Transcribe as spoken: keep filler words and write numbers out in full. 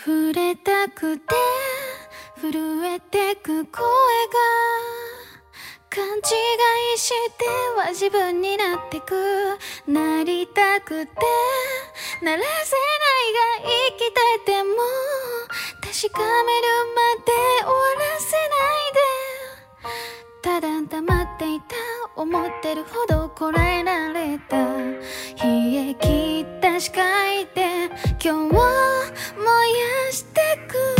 触れたくて震えてく声が勘違いしては自分になってく。なりたくてならせないが生きたいても確かめるまで終わらせないで。ただ溜まっていた思ってるほどこらえられた冷え切った視界で今日を燃やしてく。